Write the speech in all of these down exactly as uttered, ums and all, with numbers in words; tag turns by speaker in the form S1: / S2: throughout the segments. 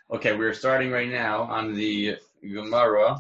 S1: Okay, we're starting right now on the Gemara.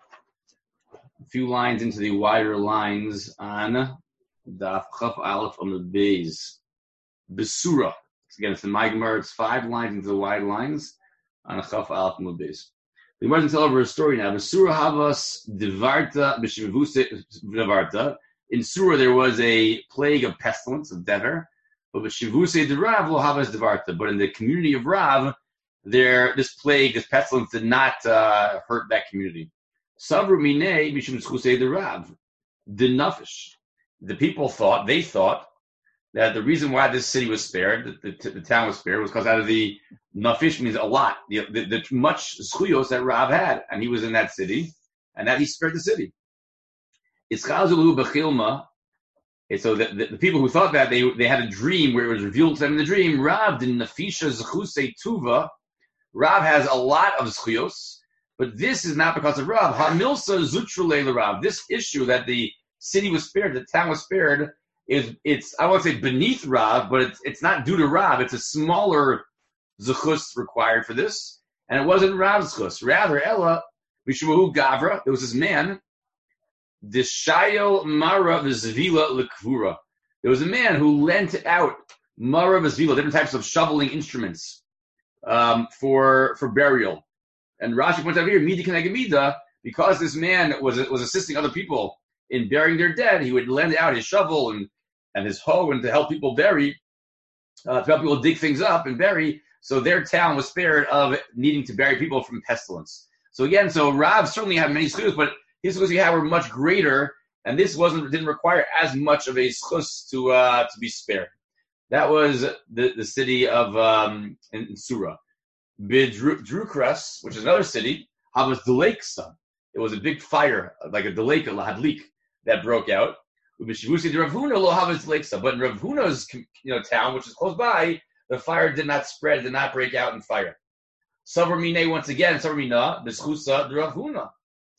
S1: A few lines into the wider lines on Daf Chaf Aleph on the Beis. Besura. Again, it's the my Gemara. It's five lines into the wide lines on Chaf Aleph on the Beis. The Gemara tell over a story now. Besura Havas Devarta B'Shivuse Devarta. In Surah there was a plague of pestilence of dever, but B'Shivuse de Rav Lo Havas Devarta. But in the community of Rav, there this plague, this pestilence, did not uh, hurt that community. Savru Minei Mishum Schusei de Rav, the Nafish. The people thought, they thought, that the reason why this city was spared, the, the, the town was spared, was because out of the Nafish means a lot, the, the, the much schuyos that Rav had, and he was in that city, and that he spared the city. It's Chazulu Bechilma. And so the, the, the people who thought that, they they had a dream where it was revealed to them in the dream, Rav din Nafisha Zchusei Tuva. Rav has a lot of schuyos, but this is not because of Rav. Hamilsa Zutrule Rav. This issue that the city was spared, the town was spared, is it's I won't say beneath Rav, but it's it's not due to Rav. It's a smaller zechus required for this, and it wasn't Rav's zechus. Rather, Ella Mishumahu Gavra. There was this man, Dishayo Mara Vizvila Lekvura. There was a man who lent out Mara Vizvila, different types of shoveling instruments, um, for for burial. And Rashi points out here, Mida Kenegamida, because this man was was assisting other people in burying their dead, he would lend out his shovel and, and his hoe and to help people bury, uh, to help people dig things up and bury. So their town was spared of needing to bury people from pestilence. So again, so Rav certainly had many schus, but his schus he had were much greater, and this wasn't didn't require as much of a schus to uh, to be spared. That was the, the city of um, in, in Surah. Bidrukras, which is another city, Havas Deleksa. It was a big fire, like a deleka, lahadlik, that broke out. But in Rav Huna's you know, town, which is close by, the fire did not spread, did not break out in fire. Savar Mine, once again, Savar Mina, Bischusa, Rav Huna,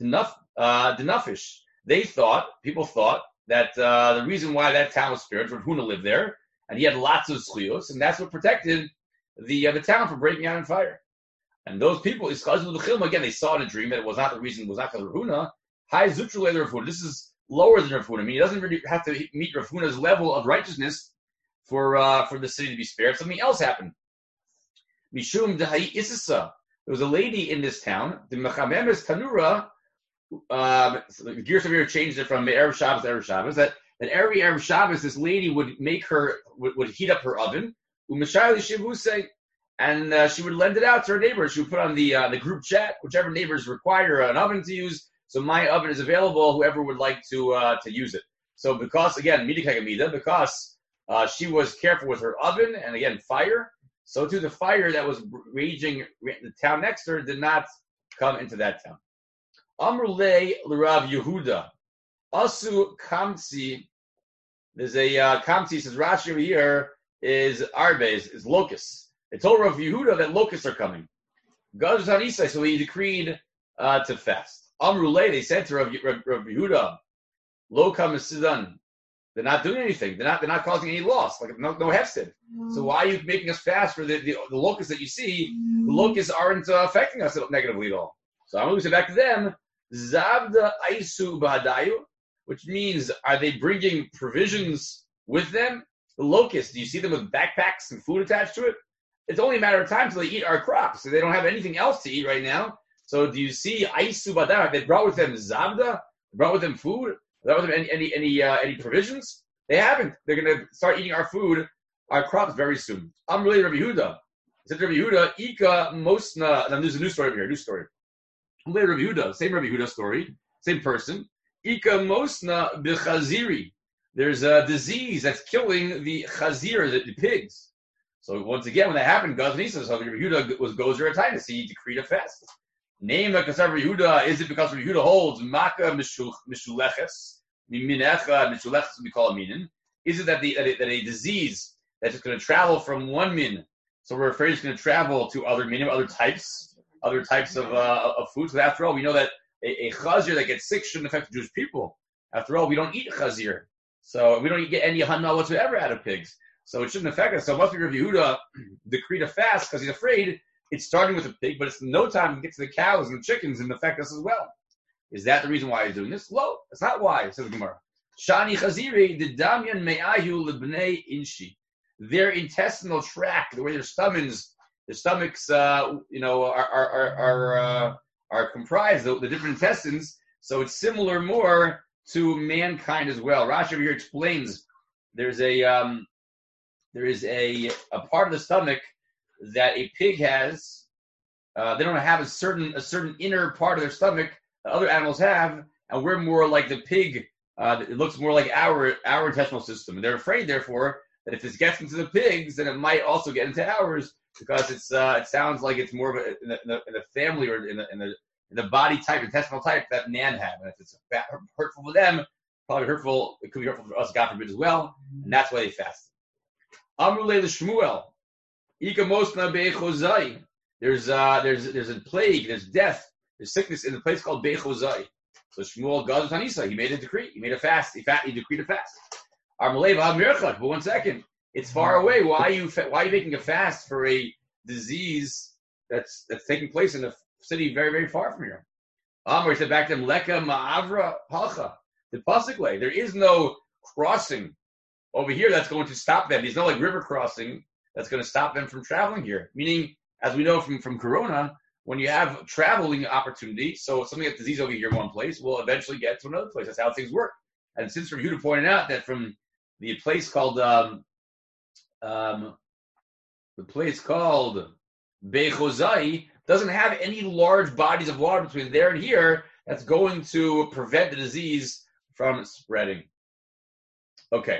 S1: Denafish. They thought, people thought, that uh, the reason why that town was spared, Rav Huna lived there, and he had lots of schuyos, and that's what protected the uh, the town from breaking out in fire. And those people, again, they saw in a dream that it was not the reason, was not because of Rav Huna. High Zutrule Rav Huna. This is lower than Rav Huna. I mean, he doesn't really have to meet Rav Huna's level of righteousness for uh, for the city to be spared. Something else happened. Mishum Dahai Isisa. There was a lady in this town, the Mechamemes Tanura. Um, so the Gears of here changed it from Erev Shabbos to Erev Shabbos. That that every Erev Shabbos, this lady would make her would, would heat up her oven. Umeshayli Shivuse. And uh, she would lend it out to her neighbors. She would put on the uh, the group chat, whichever neighbors require an oven to use. So my oven is available, whoever would like to uh, to use it. So because, again, Mida Kagamida, because uh, she was careful with her oven, and again, fire, so too the fire that was raging the town next to her did not come into that town. Amrulei l'Rav Yehuda. Asu Kamtsi. There's a uh, Kamtsi, says Rashi over here, is Arbe, is, is locusts. They told Rav Yehuda that locusts are coming. Gaz Hanisai, so he decreed uh, to fast. Amrulay, they said to Rav, Rav, Rav Yehuda, Lo Kamasidan. They're not doing anything. They're not. They're not causing any loss. Like no, no hefsted. Mm. So why are you making us fast for the, the, the locusts that you see? Mm. The locusts aren't uh, affecting us negatively at all. So I'm going to say back to them, Zavda Aisu Bahadayu, which means are they bringing provisions with them? The locusts. Do you see them with backpacks and food attached to it? It's only a matter of time until they eat our crops. So they don't have anything else to eat right now. So do you see Aisu Badar? They brought with them Zavda? They brought with them food? They brought with them any any any, uh, any provisions? They haven't. They're going to start eating our food, our crops very soon. I'm really Rabbi Yehuda. I said Rabbi Yehuda, Ika Mosna, and there's a new story over here, new story. I'm really Rabbi Yehuda, same Rabbi Yehuda story, same person. Ika Mosna B'chaziri. There's a disease that's killing the chazir, the, the pigs. So once again, when that happened, Gaz Nisa, so Rabbi Yehuda was gozer at Titus. He decreed a fast. Name like Rabbi Yehuda, is it because Rabbi Yehuda holds Maka Mishuleches, Minecha Mishuleches, we call it minin? Is it that the that a, that a disease that's just going to travel from one min, so we're afraid it's going to travel to other minim, other types, other types of uh, of food? So after all, we know that a, a chazir that gets sick shouldn't affect Jewish people. After all, we don't eat chazir, so we don't get any hana whatsoever out of pigs. So it shouldn't affect us. So it must be Rabbi Yehuda decreed a fast because he's afraid it's starting with a pig, but it's no time to get to the cows and the chickens and affect us as well. Is that the reason why he's doing this? No, that's not why, says the Gemara. Shani Chaziri, the Damyan Me'ahu Lebnei Inshi. Their intestinal tract, the way their stomachs, their stomachs, uh, you know, are are are are, uh, are comprised, the, the different intestines. So it's similar more to mankind as well. Rashi over here explains there's a um, there is a a part of the stomach that a pig has. Uh, they don't have a certain a certain inner part of their stomach that other animals have, and we're more like the pig. Uh, it looks more like our our intestinal system, and they're afraid, therefore, that if this gets into the pigs, then it might also get into ours because it's uh, it sounds like it's more of a in the, in the, in the family or in the, in the in the body type, intestinal type that man have, and if it's bad, hurtful for them, probably hurtful. It could be hurtful for us, God forbid, as well, and that's why they fast. Amrulei l'Shmuel, Ika Mosna Beichozai. There's uh there's there's a plague, there's death, there's sickness in a place called Beichozai. So Shmuel Gaz Tanisa, he made a decree, he made a fast, he fat, he decreed a fast. Amrulei v'Amirchak, but one second, it's far away. Why are you why are you making a fast for a disease that's that's taking place in a city very very far from here? Amr said back to him, Leka Ma'avra Halcha, the pasuk way. There is no crossing over here that's going to stop them. There's no like river crossing that's going to stop them from traveling here. Meaning, as we know from, from Corona, when you have traveling opportunity, so something like disease over here in one place will eventually get to another place. That's how things work. And since Rav Yehuda pointed out that from the place called um, um, the place called Beichozai doesn't have any large bodies of water between there and here that's going to prevent the disease from spreading. Okay.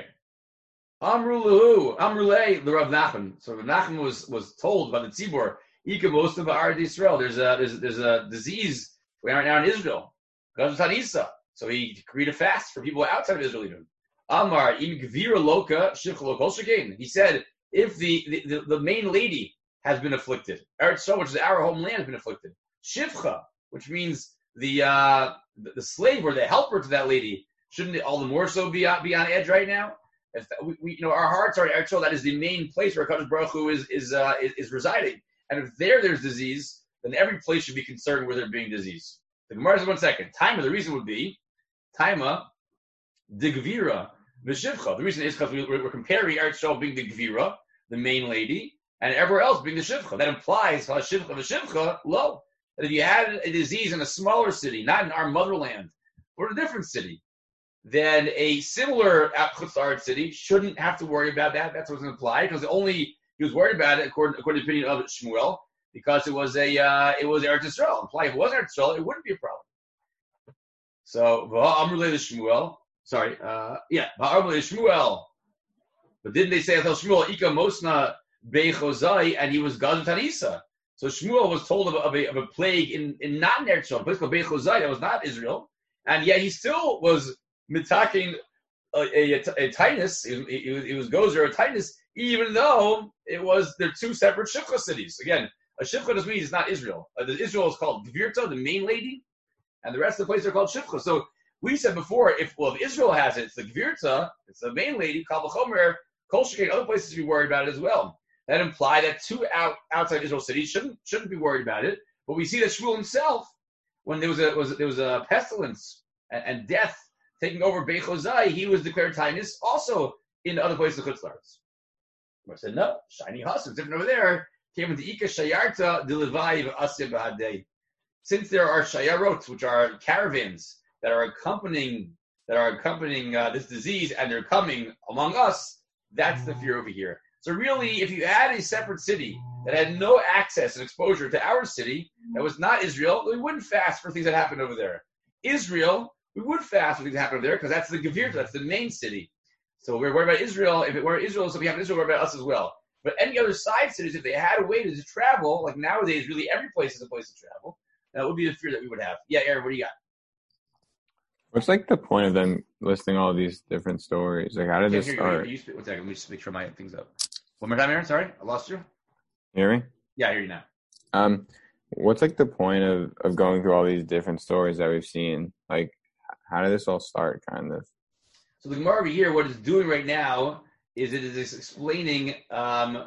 S1: Amru Lahu, Amrulei, the Rav Nachman. So Rav Nachman was, was told by the Tzibor, Ika most of Ard Israel. There's a there's there's a disease right now in Israel. Gaz Tanisa. So he decreed a fast for people outside of Israel even. Amar im Gvira Loka Shivcha Lokol Shekain. He said, if the, the, the, the main lady has been afflicted, Eretz Yisrael, which is our homeland, has been afflicted. Shivcha, which means the uh the, the slave or the helper to that lady, shouldn't it all the more so be on, be on edge right now? If we, we, you know, our hearts are Eretz Yisrael, that is the main place where Kadosh Baruch Hu is is, uh, is is residing. And if there there's disease, then every place should be concerned with there being disease. The Gemara says one second. Taima, the reason would be Taima, the Gvira, the Shivcha. The reason is because we, we're comparing Eretz Yisrael being the Gvira, the main lady, and everywhere else being the Shivcha. That implies the Shivcha, the Shivcha, low. That if you had a disease in a smaller city, not in our motherland, or in a different city, then a similar Chutz city shouldn't have to worry about that. That's what's implied, because only he was worried about it according, according to the opinion of Shmuel, because it was a uh, it was Eretz Yisrael. Implied if it wasn't Eretz Yisrael, it wouldn't be a problem. So Amrulei Shmuel, sorry, uh, yeah, Amrulei Shmuel. But didn't they say until Shmuel Ika Mosna Beichozai, and he was Gaz Tanisa? So Shmuel was told of a, of a, of a plague in, in not in Eretz Yisrael, a place called Beichozai, that was not Israel, and yet he still was mitaking a, a, a, a tinus. It, it, it was gozer a tinus, even though it was they're two separate shivcha cities. Again, a shivcha doesn't mean it's not Israel. Uh, the Israel is called Gvirta, the main lady, and the rest of the place are called shivcha. So we said before, if well, if Israel has it, it's the Gvirta, it's the main lady. Kal v'chomer, Kol Shekain, other places should be worried about it as well. That imply that two out, outside Israel cities shouldn't shouldn't be worried about it. But we see that Shmuel himself, when there was a was there was a pestilence and, and death taking over Beichozai, he was declared tinus also in other places of Chutz La'aretz. I said, no, shiny hustle, different over there, came into Ika Shayarta Dilivai Asya Bahadei. Since there are Shayarot, which are caravans that are accompanying that are accompanying uh, this disease, and they're coming among us, that's the fear over here. So really, if you had a separate city that had no access and exposure to our city, that was not Israel, we wouldn't fast for things that happened over there. Israel, we would fast for things that happened over there, because that's the Gevir, that's the main city. So we're worried about Israel. If it were Israel, so we have Israel, we're worried about us as well. But any other side cities, if they had a way to travel, like nowadays, really every place is a place to travel, that would be the fear that we would have. Yeah, Aaron, what do you got?
S2: What's like the point of them listing all these different stories? Like, how did this start?
S1: You, you, you, one second, let me just make sure my things up. One more time, Aaron. Sorry, I lost you.
S2: Hear me?
S1: Yeah, I hear you now.
S2: Um, what's like the point of, of going through all these different stories that we've seen? Like, how did this all start, kind of?
S1: So the Gemara over here, what it's doing right now is it is explaining um,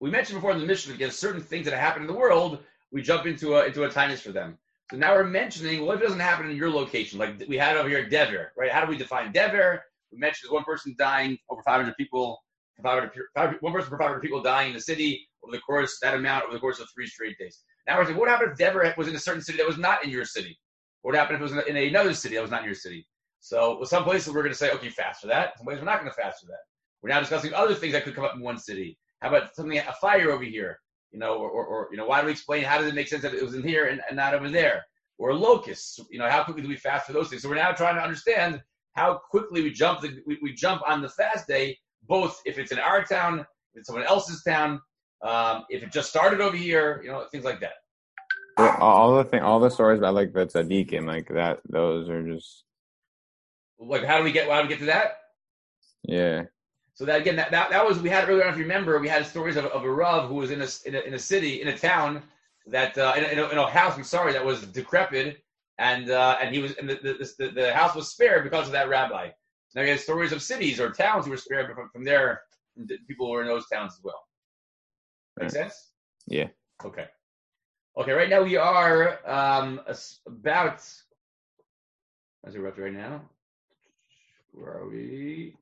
S1: we mentioned before in the Mishnah, again, certain things that happen in the world, we jump into a into a tinus for them. So now we're mentioning, well, if it doesn't happen in your location, like we had over here, Dever, right? How do we define Dever? We mentioned there's one person dying, over five hundred people, five hundred, one person per five hundred people dying in the city over the course, that amount over the course of three straight days. Now we're saying, what happened if Dever was in a certain city that was not in your city? What happened if it was in another city that was not in your city? So with some places we're going to say, okay, fast for that. Some places we're not going to fast for that. We're now discussing other things that could come up in one city. How about something, a fire over here? You know, or, or, or you know, why do we explain, how does it make sense that it was in here and, and not over there? Or locusts, you know, how quickly do we fast for those things? So we're now trying to understand how quickly we jump the, we, we jump on the fast day, both if it's in our town, if it's someone else's town, um, if it just started over here, you know, things like that.
S2: Yeah, all the thing, all the stories about like the tzaddikim, like that, those are just
S1: like, how do we get? How do we get to that?
S2: Yeah.
S1: So that again, that, that, that was we had earlier on. If you remember, we had stories of, of a rav who was in a, in a in a city in a town that uh, in, a, in, a, in a house. I'm sorry, that was decrepit, and uh, and he was and the, the the the house was spared because of that rabbi. Now we had stories of cities or towns who were spared from from there. People who were in those towns as well. Make sense?
S2: Yeah.
S1: Okay. Okay. Right now we are um, about. As we're up to right now. Where are we?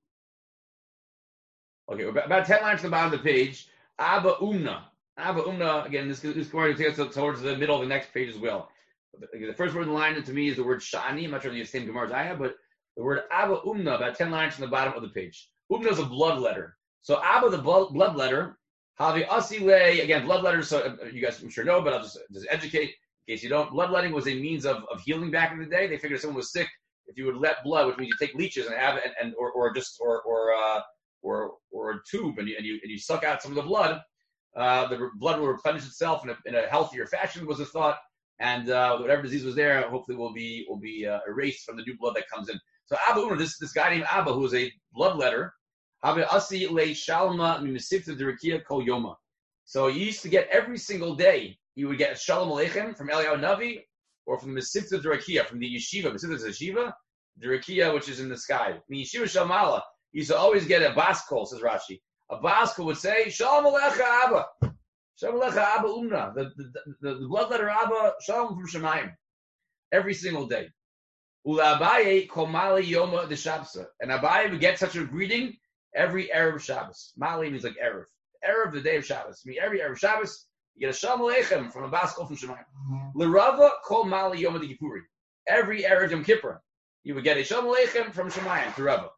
S1: Okay, we're about ten lines to the bottom of the page. Abba Umna. Abba Umna, again, this, this is going to take us towards the middle of the next page as well. The first word in the line to me is the word Shani. I'm not sure if it's the same Gemara as I have, but the word Abba Umna, about ten lines from the bottom of the page. Umna is a blood letter. So Abba, the blood, blood letter, Havi Asile, again, blood letters, so you guys I'm sure know, but I'll just, just educate in case you don't. Bloodletting was a means of, of healing back in the day. They figured if someone was sick, if you would let blood, which means you take leeches and have and, and or, or just or or uh, or or a tube and you and you and you suck out some of the blood, uh, the blood will replenish itself in a, in a healthier fashion was the thought, and uh, whatever disease was there, hopefully will be will be uh, erased from the new blood that comes in. So Abba Umar, this this guy named Abba, who was a bloodletter, Asi le Shalma Mimisifta Dirikia Kol Yoma. So he used to get every single day. You would get a Shalom Aleichem from Eliyahu Navi, or from the Misifta Dirikia, from the yeshiva. Misifta is a yeshiva, Dirikia, which is in the sky. The yeshiva Shalmala used to always get a baskol, says Rashi. A baskol would say Shalom Alecha Abba, Shalom Alecha Abba Umna, the the, the, the blood letter Abba, Shalom from Shemayim, every single day. Ula Abaye Komali Yoma de Shabsa, and Abaye would get such a greeting every Erev Shabbos. Mali means like Erev. Erev, the day of Shabbos. I mean, every Erev Shabbos, you get a Shalom Aleichem from a baskol from Shemayim. L'Rava Kol Mali Yom Kippuri. Every Erev Yom Kippur, you would get a Shalom Aleichem from Shemayim to Rava.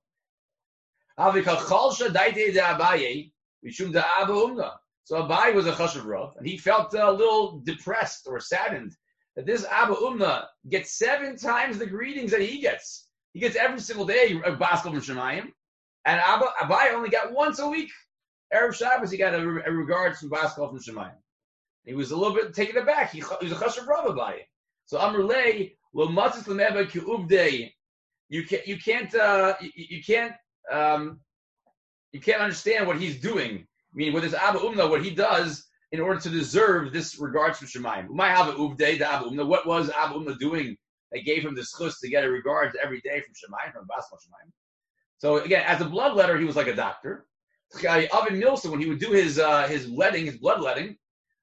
S1: Avikal Chalsha Daite de Abaye Mishum de Abba Umna. So Abaye was a Chashav Rav, and he felt a little depressed or saddened that this Abba Umna gets seven times the greetings that he gets. He gets every single day a baskol from Shemayim. And Abba, Abaye only got once a week. Erev Shabbos, he got a, a regards from Baskal from Shemayim. He was a little bit taken aback. He, he was a Chashav Rav Abaye. So Amr Lei, Lo Matzis Lemeva Ki'uvdei. You can't, you can't, uh, you, you can't, um, you can't understand what he's doing. I mean, with his Abba Umna, what he does in order to deserve this regards from Shemayim. Umay Hava Uvdei da Abba Umna. What was Abba Umna doing that gave him the schus to get a regards every day from Shemayim, from Baskal Shemayim? So again, as a bloodletter, he was like a doctor. Avin Milsa, when he would do his uh, his letting, his bloodletting,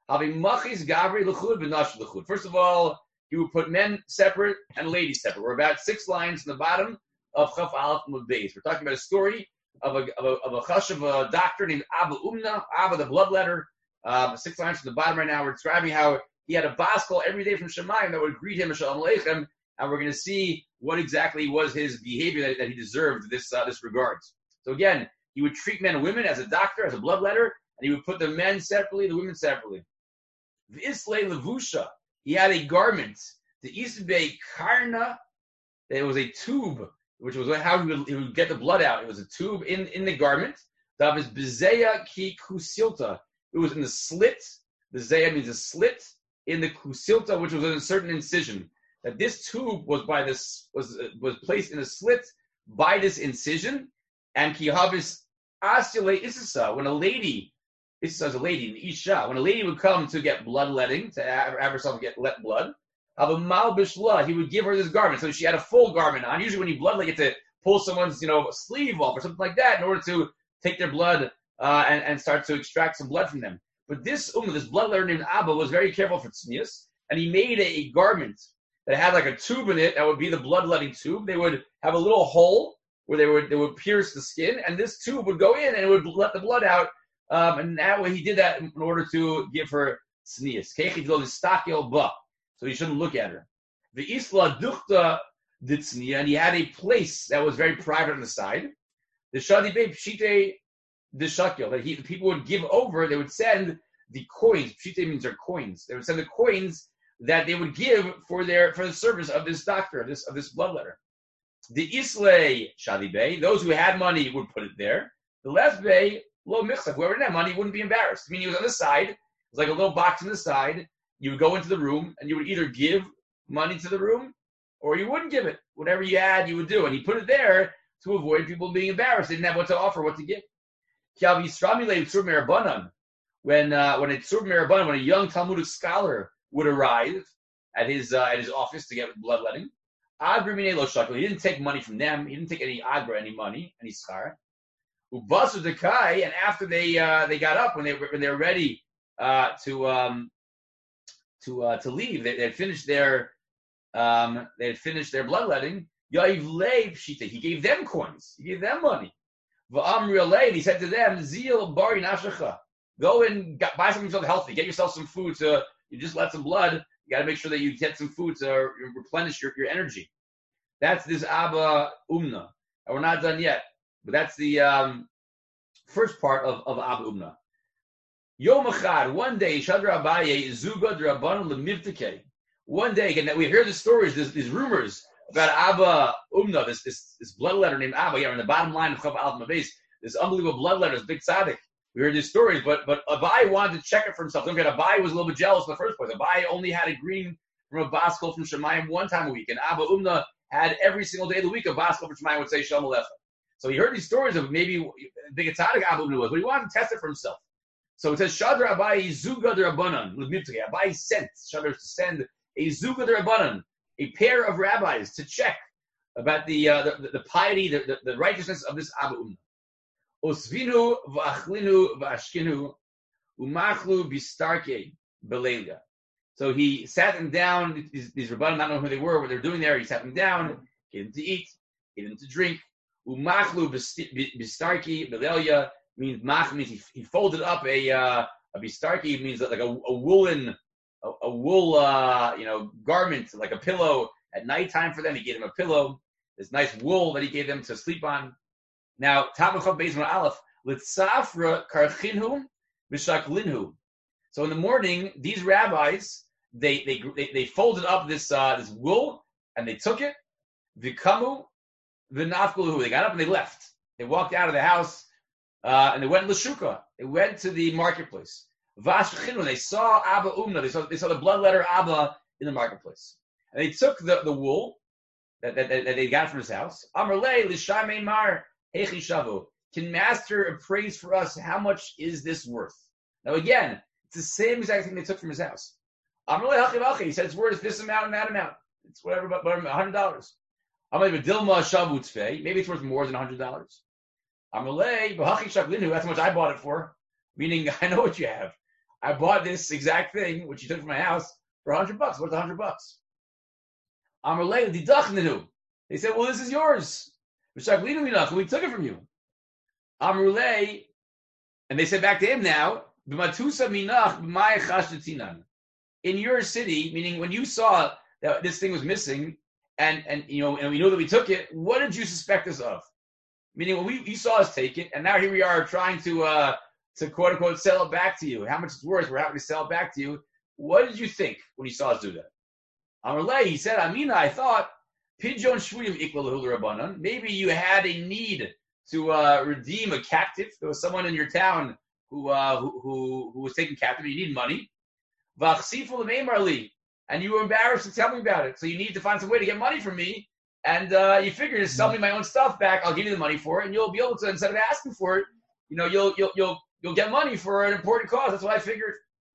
S1: first of all, he would put men separate and ladies separate. We're about six lines from the bottom of Chaf Aleph Mud Beis. We're talking about a story of a of a, of a chash of a doctor named Abba Umna, Abba the bloodletter. Um, six lines from the bottom right now. We're describing how he had a baskol every day from Shemayim that would greet him, Shalom Aleichem, and we're going to see what exactly was his behavior that, that he deserved this uh, this regards. So again, he would treat men and women as a doctor, as a bloodletter, and he would put the men separately, the women separately. V'islei levusha, he had a garment. The Isbei karna, there was a tube, which was how he would, he would get the blood out. It was a tube in, in the garment. Davis bezeya ki kusilta. It was in the slit. The zeya means a slit in the kusilta, which was in a certain incision. That this tube was by this was was placed in a slit by this incision, and kihavis asile isisa, when a lady, Issa is a lady, an isha, when a lady would come to get bloodletting, to have, have herself get let blood, of a malbishla, he would give her this garment, so she had a full garment on. Usually, when you bloodlet, you get to pull someone's you know sleeve off or something like that in order to take their blood uh, and and start to extract some blood from them. But this ummah, this blood letter named Abba, was very careful for tznius, and he made a, a garment that had like a tube in it that would be the bloodletting tube. They would have a little hole where they would they would pierce the skin, and this tube would go in and it would let the blood out. Um, and that way he did that in order to give her tznius. So he shouldn't look at her. The isla duchta ditznia, and he had a place that was very private on the side. The shadi be pshite the shakil, that he the people would give over. They would send the coins. Pshite means their coins. They would send the coins that they would give for their for the service of this doctor, of this of this bloodletter. The Islay Shadi Bey, those who had money would put it there. The left Bey, low mixup, whoever didn't have money wouldn't be embarrassed. I mean, he was on the side. It was like a little box on the side. You would go into the room and you would either give money to the room or you wouldn't give it. Whatever you had, you would do. And he put it there to avoid people being embarrassed. They didn't have what to offer, what to give. When uh, when a Tzur Merabanan, when a young Talmudic scholar would arrive at his uh, at his office to get bloodletting, he didn't take money from them. He didn't take any agra, any money, any schar. Ubasu dekai, and after they uh, they got up when they when they were ready uh, to um, to uh, to leave, they, they had finished their um, they had finished their bloodletting. Ya'iv leiv shita, he gave them coins. He gave them money. Va'amri alei, and he said to them, Zil bari nashacha, go and get, buy something yourself healthy. Get yourself some food to you just let some blood. You got to make sure that you get some food to replenish your, your energy. That's this Abba Umna. And we're not done yet. But that's the um, first part of, of Abba Umna. Yom Echad, one day, Shadra Abaye, Zuga Drabban Lemivtike. One day, again, we hear the stories, these, these rumors about Abba Umna, this, this, this blood letter named Abba. Yeah, in the bottom line of Chav Al Mabes, this unbelievable blood letter, this big tzaddik. We heard these stories, but but Abai wanted to check it for himself. Don't forget, Abai was a little bit jealous in the first place. Abai only had a green from a baskol from Shemayim one time a week, and Abba Umna had every single day of the week a baskol from Shemayim would say Shalom Aleichem. So he heard these stories of maybe big tzaddik Abba Umna was, but he wanted to test it for himself. So it says Shadra Abai Zuga D'Rabbanan. Abai sent Shadra to send a Zuga D'Rabbanan, a pair of rabbis to check about the uh, the, the piety, the, the, the righteousness of this Abba Umna. Osvinu v'achlinu v'ashkinu umachlu bistarke belelia. So he sat them down. These, these rabbanim, not knowing who they were, what they're doing there. He sat them down, gave them to eat, gave them to drink. Umachlu bistarke belelia means mach means he, he folded up a uh, a bistarke means like a, a woolen a, a wool uh, you know garment, like a pillow at nighttime for them. He gave them a pillow, this nice wool that he gave them to sleep on. Now, Tabachav Beizman Aleph, Litzafra Karchinhu Bishaklinhu. So in the morning, these rabbis they they they, they folded up this uh, this wool and they took it. Vikamu Vinafkuluhu. They got up and they left. They walked out of the house uh, and they went to Lashuka. They went to the marketplace. Vashchinu. They saw Abba Umna. They saw they saw the blood letter Abba in the marketplace. And they took the, the wool that, that, that they got from his house. Amrle Lishamei Mar. Can master appraise for us how much is this worth? Now again, it's the same exact thing they took from his house. He said it's worth this amount and that amount. It's whatever, but one hundred dollars. Maybe it's worth more than one hundred dollars. That's how much I bought it for. Meaning, I know what you have. I bought this exact thing, which you took from my house, for one hundred bucks. Worth one hundred bucks. They said, well, this is yours. We took it from you. Amrulay, and they said back to him now, in your city, meaning when you saw that this thing was missing, and and you know, and we know that we took it, what did you suspect us of? Meaning when we you saw us take it, and now here we are trying to uh to quote unquote sell it back to you. How much it's worth, we're happy to sell it back to you. What did you think when you saw us do that? Amrulay, he said, Amina, I thought Pidyon Shvuyim Ikla Lahul Rabbanan. Maybe you had a need to uh, redeem a captive. There was someone in your town who uh, who, who who was taken captive. You need money. And you were embarrassed to tell me about it. So you need to find some way to get money from me. And uh, you figured, sell me my own stuff back. I'll give you the money for it, and you'll be able to, instead of asking for it, you know, you'll you'll you'll you'll get money for an important cause. That's what I figured.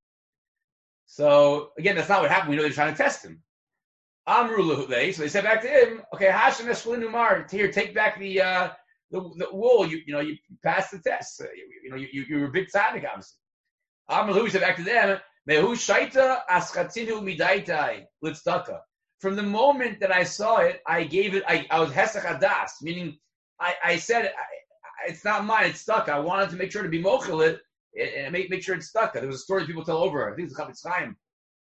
S1: So again, that's not what happened. We know they're trying to test him. Amru they so they said back to him, okay, Hashem Eshlin Umar, here, take back the uh, the, the wool. You you know you passed the test. Uh, you, you know you you were a big tzaddik, obviously. Amalu said back to them, Mehu shaita aschatinu midaitai litzdaka. From the moment that I saw it, I gave it, I, I was hesach adas, meaning I, I said, I, it's not mine, it's stuck. I wanted to make sure to be mochel it and make, make sure it's stuck. There was a story people tell over, I think it's Chavetz Chaim.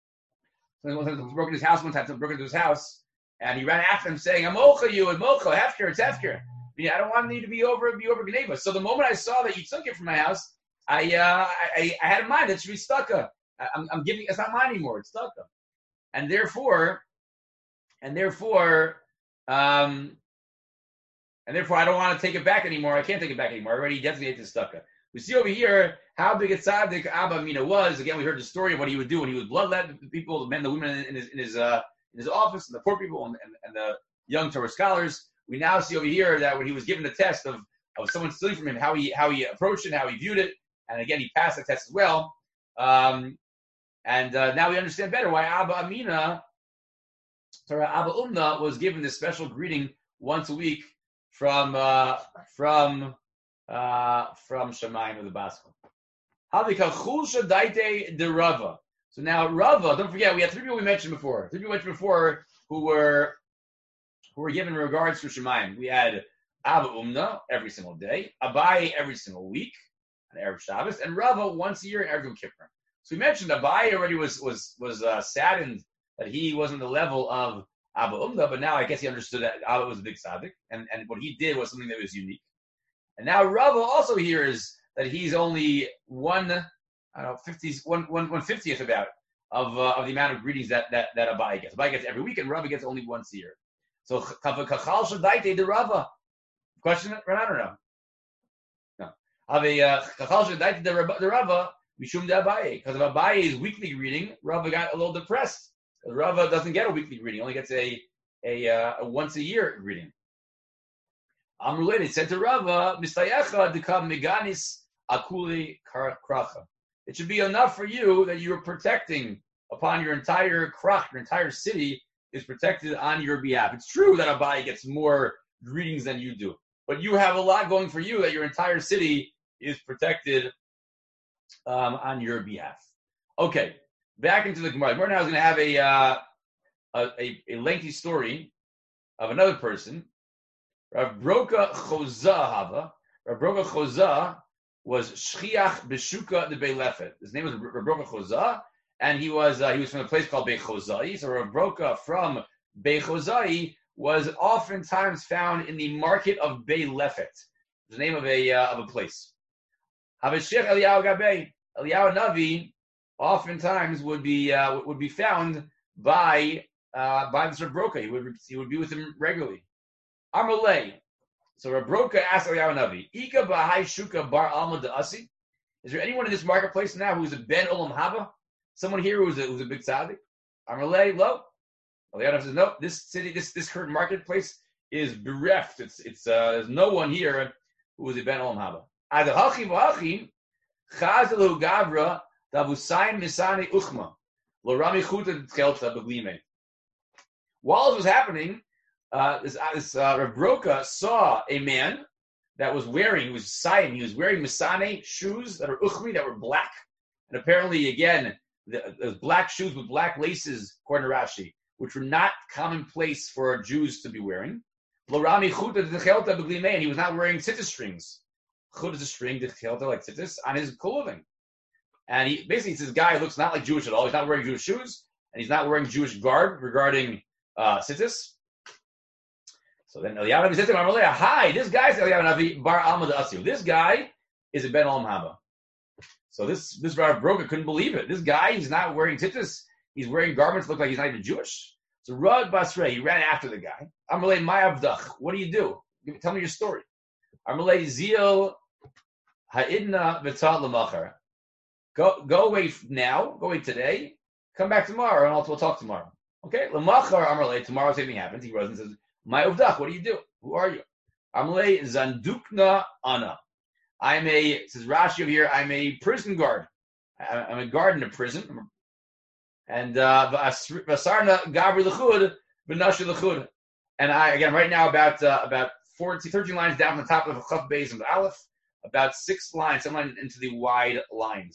S1: Someone broke into his house one time, someone broke into his house, and he ran after him saying, I'm mochel you, and mochel, hefker, it's hefker. I mean, I don't want you to be over, be over Geneva. So the moment I saw that you took it from my house, I, uh, I, I had in mind it should be stuck. I'm, I'm giving, it's not mine anymore, it's stuck. And therefore, And therefore, um, and therefore, I don't want to take it back anymore. I can't take it back anymore. I already designated the stucca. We see over here how big a tzaddik Abba Amina was. Again, we heard the story of what he would do when he would bloodlet the people, the men, the women in his in his uh, in his office, and the poor people, and, and, and the young Torah scholars. We now see over here that when he was given a test of of someone stealing from him, how he how he approached it, how he viewed it, and again, he passed the test as well. Um, and uh, now we understand better why Abba Amina. Torah Abba Umna was given this special greeting once a week from uh, from uh, from Shemayim of the Baskel. Havikachulsha daite de Rava. So now Rava, don't forget, we had three people we mentioned before. Three people we mentioned before who were who were given regards to Shemayim. We had Abba Umna every single day, Abai every single week, on Erev Shabbos, and Rava once a year in Erev Yom Kippur. So we mentioned Abai already was was was uh, saddened that he wasn't the level of Abba Umna, but now I guess he understood that Abba was a big tzaddik, and, and what he did was something that was unique. And now Rava also hears that he's only one, I don't know, fifties, one, one, one fiftieth about of uh, of the amount of greetings that that that Abai gets. Abai gets every week, and Rava gets only once a year. So kachal shadaite de Rava. Question, Renan, or no? No. Have a kachal shadaite de Rava mishum de Abai, because of Abai's weekly greeting, Rava got a little depressed. Rava doesn't get a weekly greeting; only gets a a, uh, a once a year greeting. Amrulay said to Rava, "Mistayacha dekam meganis akuli kracha." It should be enough for you that you are protecting upon your entire krach, your entire city is protected on your behalf. It's true that Abai gets more greetings than you do, but you have a lot going for you that your entire city is protected um, on your behalf. Okay. Back into the Gemara. Gemara now is going to have a, uh, a a lengthy story of another person. Rav Broka Choza Hava. Rav Broka Choza was Shchiach Beshuka de Beilefet. His name was Rav Broka Choza, and he was uh, he was from a place called Bechozai. So Rav Broka from Bechozai was oftentimes found in the market of Beilefet, the name of a uh, of a place. Haveshech Eliyahu Gabei Eliyahu Navi. Oftentimes would be uh, would be found by uh, by the Rav Broka. He would he would be with him regularly. Amalei. So Rav Broka asked Eliyahu Navi, "Ika b'hai shuka bar alma de'asi." Is there anyone in this marketplace now who's a ben olam haba? Someone here who's a who's a big tzaddik? Amalei, lo. Eliyahu Navi says, "No. This city, this this current marketplace is bereft. It's it's uh, there's no one here who is a ben olam haba." Adahachi v'hachi chazalu gavra. While this was happening, uh, this, uh, this uh, Rav Broka saw a man that was wearing, he was Sayin, he was wearing Misane shoes that are uchmi, that were black. And apparently, again, the, those black shoes with black laces, according to Rashi, which were not commonplace for Jews to be wearing. And he was not wearing tzitzis strings. Chut is a string, like tzitzis, on his clothing. And he basically says, guy looks not like Jewish at all. He's not wearing Jewish shoes, and he's not wearing Jewish garb regarding uh, tzitzis. So then Eliyahu Navi said to him, "Hi, this guy's Eliyahu Navi bar alma de'asi. This guy is a ben olam haba." So this this Rav Broka couldn't believe it. This guy, he's not wearing tzitzis. He's wearing garments that look like he's not even Jewish. So Rad Basrei, he ran after the guy. Amalei my avdach. What do you do? Tell me your story. Amalei zil ha'idna v'tzat l'machar. Go go away now. Go away today. Come back tomorrow, and I'll, we'll talk tomorrow. Okay? L'machar Amalei. Tomorrow something happens. He runs and says, "My avdach. What do you do? Who are you?" Amalei zandukna ana. I'm a, says Rashi over here, I'm a prison guard. I'm a guard in a prison. And Vasarna Gabri Lechud, Benashi Lechud. And I, again, right now, about uh, about fourteen, thirteen lines down from the top of Chaf Beis and Aleph, about six lines, seven lines into the wide lines.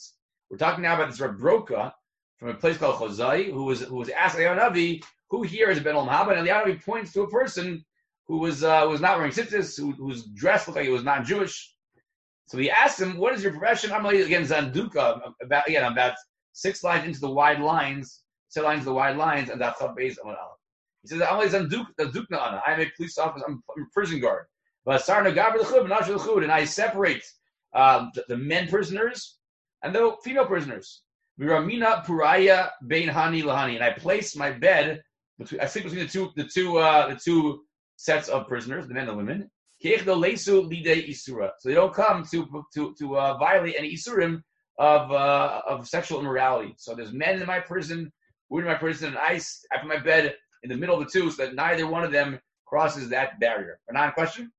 S1: We're talking now about this Reb Broka from a place called Chozai, who was who was asked Eliyahu who here is Ben Olam Haba, and Eliyahu points to a person who was uh, was not wearing tzitzis, who, whose dress looked like it was non-Jewish. So he asked him, "What is your profession?" I'm again Zanduka, about again about six lines into the wide lines, six lines into the wide lines, and that Chabez Amar Aleph. He says, "I'm Zanduka, I'm a police officer, I'm a prison guard, but and I separate uh, the, the men prisoners and the female prisoners. Viramina Puraya Bein Hani Lahani, and I place my bed between. I sleep between the two, the two, uh, the two sets of prisoners, the men and the women. So they don't come to to to uh, violate any isurim of uh, of sexual immorality. So there's men in my prison, women in my prison, and I, I put my bed in the middle of the two so that neither one of them crosses that barrier." Another question?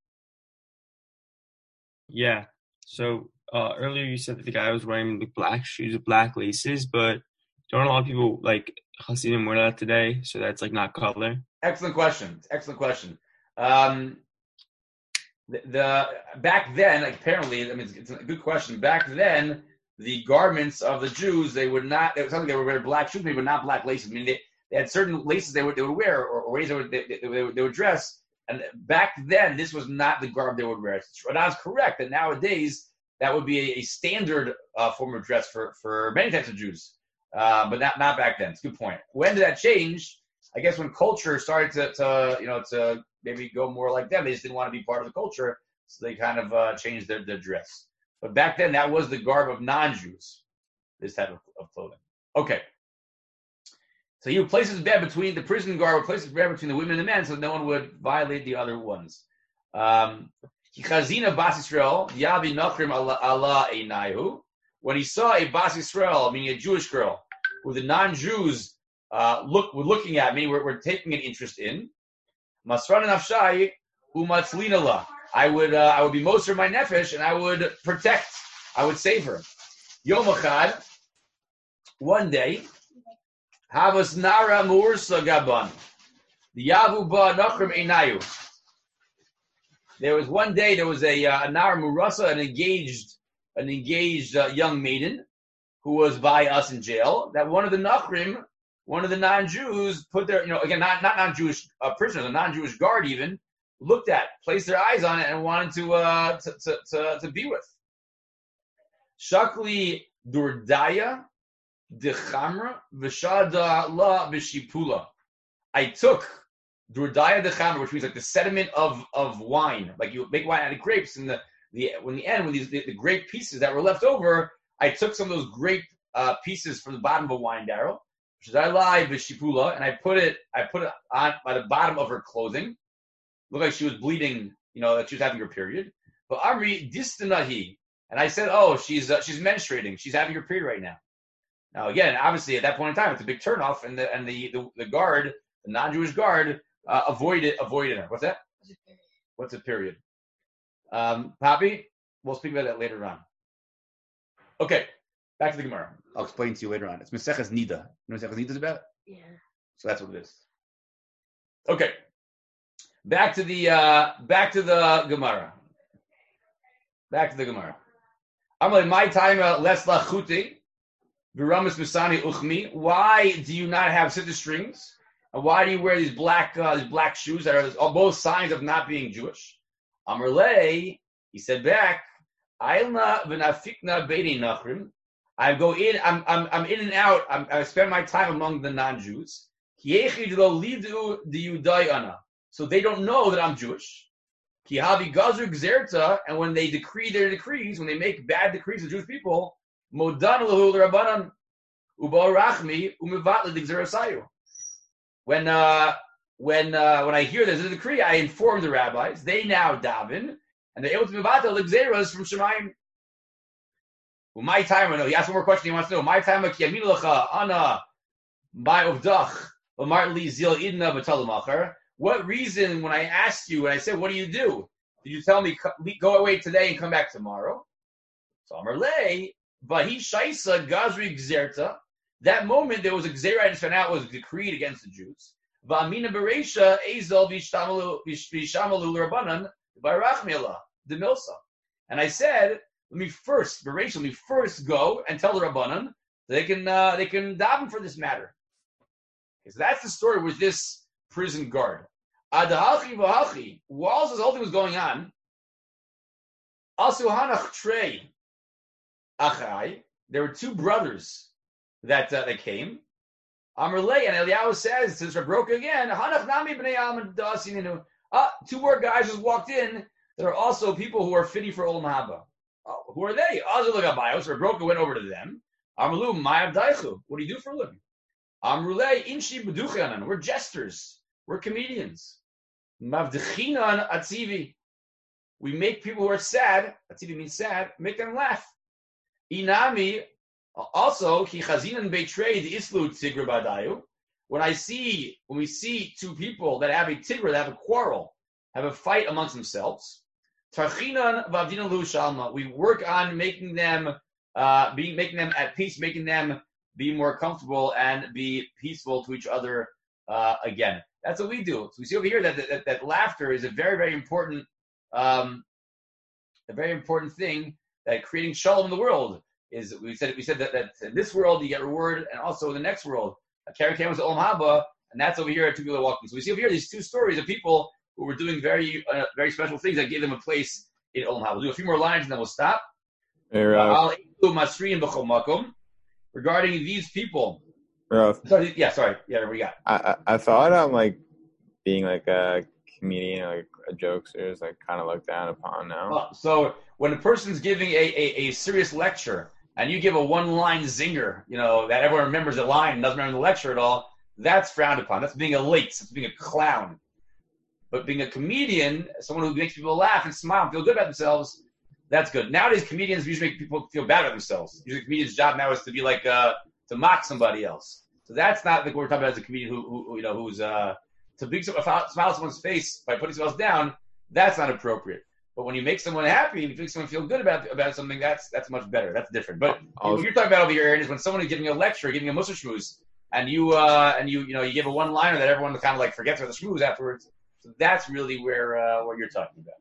S3: Yeah. So uh, earlier you said that the guy was wearing the black shoes with black laces, but don't a lot of people like Hasidim wear that today? So that's like not color.
S1: Excellent question. Excellent question. Um, the, the back then, like, apparently, I mean, it's, it's a good question. Back then, the garments of the Jews, they would not. It was something they would wear black shoes, but not black laces. I mean, they, they had certain laces they would they would wear, or, or ways they would they, they, they, would, they would dress. And back then, this was not the garb they would wear. That's correct. And nowadays, that would be a, a standard uh, form of dress for, for many types of Jews, uh, but not not back then. It's a good point. When did that change? I guess when culture started to, to you know to maybe go more like them. They just didn't want to be part of the culture, so they kind of uh, changed their, their dress. But back then, that was the garb of non-Jews, this type of, of clothing. Okay. So he would place his bed between the prison guard, would place his bed between the women and the men, so no one would violate the other ones. Um, when he saw a Bas Yisrael, meaning a Jewish girl, who the non-Jews uh, look were looking at, meaning we're, we're taking an interest in, Masran Nafshai umatzlina la. I would uh, I would be moser my nefesh, and I would protect, I would save her. Yom Echad, one day, Havas Nara Mursa Gaban, the Yavu Ba Nachrim Einayu. There was one day there was a uh, a Nara Murasa, an engaged an engaged uh, young maiden who was by us in jail. That one of the Nachrim, one of the non-Jews, put their, you know, again, not not non-Jewish uh, prisoners, a non-Jewish guard even, looked at, placed their eyes on it, and wanted to uh, to, to to to be with. Shakli Durdaya Dechamra Vishada La Vishipula. I took Durdaya Dechamra, which means like the sediment of, of wine, like you make wine out of grapes, and the the when the end when these the, the grape pieces that were left over, I took some of those grape uh, pieces from the bottom of a wine barrel, which is I lie Vishipula, and I put it I put it on by the bottom of her clothing. Looked like she was bleeding, you know, that she was having her period. But Amri Distanahi, and I said, oh, she's uh, she's menstruating, she's having her period right now. Now again, obviously at that point in time, it's a big turnoff, and the and the the, the guard, the non-Jewish guard, uh, avoided avoided her. What's that? What's a period? Um, Poppy, we'll speak about that later on. Okay, back to the Gemara. I'll explain to you later on. It's Maseches Nida. You know what Maseches Nida is about?
S4: Yeah. So
S1: that's what it is. Okay. Back to the uh, back to the Gemara. Back to the Gemara. I'm like my time less lachuti, v'ramas misani uchmi. Why do you not have sitter strings? And why do you wear these black uh, these black shoes that are both signs of not being Jewish? Amrlei, he said back, Ailna v'nafikna beini nachrim. I go in. I'm I'm I'm in and out. I'm, I spend my time among the non-Jews. Kiechid lo lidu diyudai ana. So they don't know that I'm Jewish. Kihavi gazur gzerta, and when they decree their decrees, when they make bad decrees of Jewish people, modan lahu l'rabanan uba rachmi umivat l'digzerasayu. When uh, when uh, when I hear there's a decree, I inform the rabbis. They now daven, and they're able to mivata l'gzeras from Shemayim. My time, I know he asked one more question. He wants to know my time. Kiyamin lacha ana my ovdach v'mar li zil idna v'talamachar. What reason, when I asked you, and I said, what do you do? Did you tell me, go away today and come back tomorrow? So Amarlei, Vahi Shaisa Gazri Gzerta. That moment, there was a Gzera, I just found out was decreed against the Jews. Va'amina Beresha, Ezel Vishamalu Rabbanan, Barachmiela, the Milsa. And I said let me first, Bereshit, let me first go and tell the Rabbanan they can uh, they can daven for this matter. Okay, so that's the story with this prison guard. Adahachi v'hachi. While this whole thing was going on, also hanach trei achai. There were two brothers that uh, that came. Amrlei and Eliyahu says, since we're broke again, hanach nami b'nei am dasininu. Ah, two more guys just walked in that are also people who are fitting for Olam Haba. Oh, who are they? Azul Gabayos. Rebroka went over to them. Amrlu Mayab Daichu. What do you do for a living? Amrulei Inshi B'duchanan. We're jesters. We're comedians. Mavdechinan Atzivi. We make people who are sad. Atzivi means sad. Make them laugh. Inami. Also, Ki Chazinan Beitrei the Islu Tigra Badayu. When I see, when we see two people that have a tigra, that have a quarrel, have a fight amongst themselves, Tarchinan Vavdina Lu Shalma. We work on making them, uh, being making them at peace, making them be more comfortable and be peaceful to each other uh, again. That's what we do. So we see over here that that, that laughter is a very, very important, um, a very important thing that creating shalom in the world is. We said we said that, that in this world you get reward, and also in the next world. Karen came to Olam Haba, and that's over here at two people walking. So we see over here these two stories of people who were doing very, uh, very special things that gave them a place in Olam Haba. We'll do a few more lines and then we'll stop.
S2: Hey, Rav.
S1: Regarding these people.
S2: Rav.
S1: Sorry, yeah, sorry. Yeah, what do you got?
S2: I, I I thought um like being like a comedian, like a jokester, is like kind of looked down upon now.
S1: Well, so when a person's giving a, a, a serious lecture, and you give a one-line zinger, you know, that everyone remembers the line and doesn't remember the lecture at all, that's frowned upon. That's being a late. That's being a clown. But being a comedian, someone who makes people laugh and smile and feel good about themselves, that's good. Nowadays, comedians usually make people feel bad about themselves. Usually a comedian's job now is to be like, uh, to mock somebody else. So that's not like what we're talking about as a comedian who, who you know, who's, uh, to bring some, smile on someone's face by putting someone else down, that's not appropriate. But when you make someone happy and you make someone feel good about about something, that's that's much better. That's different. But
S2: I'll,
S1: what you're talking about over here, Aaron, is when someone is giving a lecture, giving a mussar shmooze, and you uh, and you you know you give a one liner that everyone kind of like forgets about the shmooze afterwards. So that's really where uh, what you're talking about.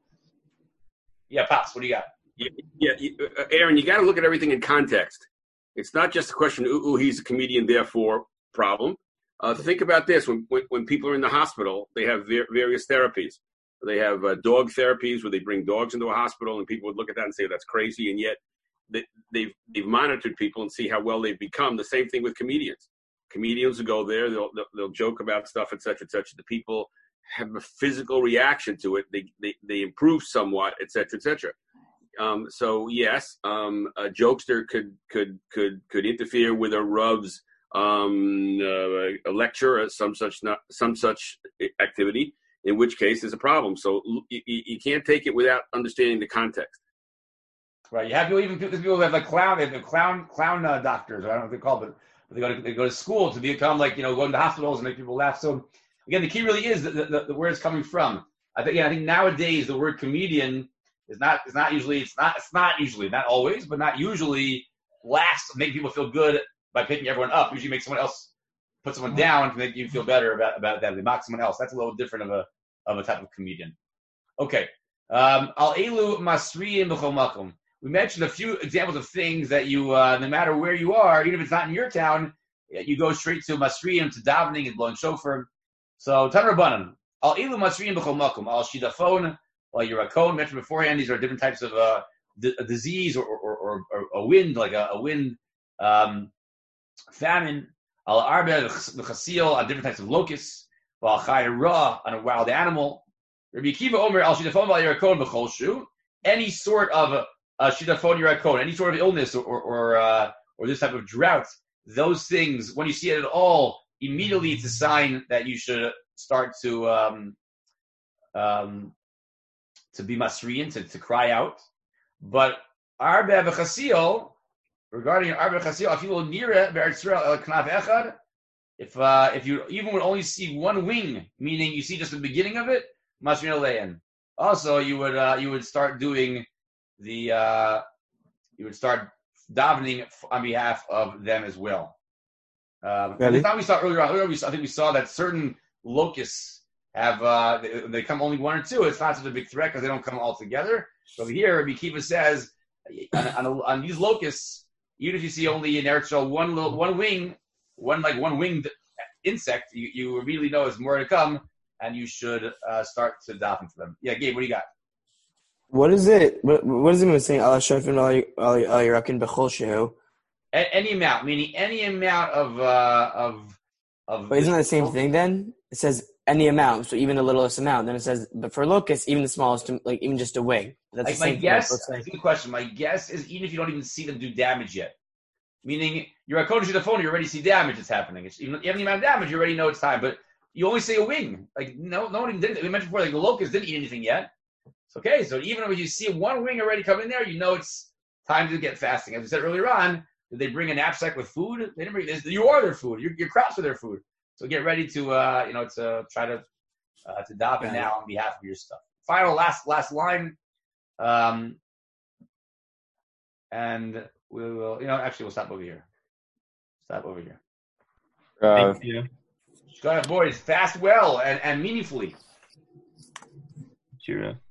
S1: Yeah, Pops, what do you got?
S4: Yeah, yeah uh, Aaron, you got to look at everything in context. It's not just a question of, ooh, he's a comedian, therefore problem. Uh, think about this: when, when when people are in the hospital, they have ver- various therapies. They have uh, dog therapies where they bring dogs into a hospital, and people would look at that and say that's crazy. And yet, they, they've they've monitored people and see how well they've become. The same thing with comedians. Comedians will go there, they'll they'll, they'll joke about stuff, et cetera, et cetera. The people have a physical reaction to it. They they they improve somewhat, et cetera, et cetera. Um, so yes, um, a jokester could could could could interfere with a Rav's um, uh, a lecture or some such not some such activity. In which case, there's a problem. So you, you can't take it without understanding the context.
S1: Right. You have people, even people who have like clown, they have clown, clown uh, doctors. I don't know what they're called, but, but they go to they go to school to become like you know going to hospitals and make people laugh. So again, the key really is the, the, the where it's coming from. I think. Yeah, I think nowadays the word comedian is not is not usually it's not it's not usually not always, but not usually laughs make people feel good by picking everyone up. Usually, make someone else. Put someone down to make you feel better about, about that. They mock someone else. That's a little different of a of a type of comedian. Okay. Um, Al elu masriyin b'chol makom. We mentioned a few examples of things that you, uh, no matter where you are, even if it's not in your town, you go straight to masriyim, to davening and blowing shofar. So Tan Rabbanan. Al elu masriyin b'chol makom. Al shidafon, al yirakon. Mentioned beforehand, these are different types of uh, d- a disease or or, or or a wind, like a, a wind um, famine. Al arbe v'chasil on different types of locusts, al chayra on a wild animal. Rabbi Akiva Omer al shidafon v'al yirakon b'chol shu. Any sort of uh, shidafon yirakon, any sort of illness or or or, uh, or this type of drought, those things when you see it at all, immediately it's a sign that you should start to um, um, to be masriyin, to, to cry out. But arbe v'chasil. Regarding Arba Chasil, Afilo Nira Be'Erzrael El Knaf Echad, if uh, if you even would only see one wing, meaning you see just the beginning of it, Masrin Alein. Also, you would uh, you would start doing the uh, you would start davening on behalf of them as well. Um, really? The time we saw earlier on, earlier we saw, I think we saw that certain locusts have uh, they, they come only one or two. It's not such a big threat because they don't come all together. So here, Rabbi Kiva says on, on, on these locusts, even if you see only in Eretz Yisrael one little, one wing, one like one winged insect, you, you immediately know it's more to come, and you should uh, start to daven for them. Yeah, Gabe, what do you got?
S5: What is it? What, what is it when saying Allah Shafin Al Yirakin Bechol Shehu?
S1: Any amount, meaning any amount of uh, of of.
S5: But isn't that the same thing then? It says any amount, so even the littlest amount. Then it says, but for locusts, even the smallest, like even just a wing. That's
S1: like
S5: the
S1: my
S5: same
S1: guess.
S5: thing.
S1: That's a good question. My guess is even if you don't even see them do damage yet, meaning you're a coach of the phone, you already see damage that's happening. It's even even the amount of damage, you already know it's time. But you only see a wing. Like no, no one even did. We mentioned before, like the locusts didn't eat anything yet. It's okay. So even when you see one wing already come in there, you know it's time to get fasting. As we said earlier on, did they bring a knapsack with food? They didn't bring. You are their food. Your, your crops are their food. So get ready to uh, you know to try to uh, to daven
S5: Yeah.
S1: now on behalf of your stuff. Final last last line, um, and we will. You know, actually, we'll stop over here. Stop over here.
S2: Uh,
S3: Thank you.
S1: Go ahead, boys. Fast well and, and meaningfully.
S3: Cheerio.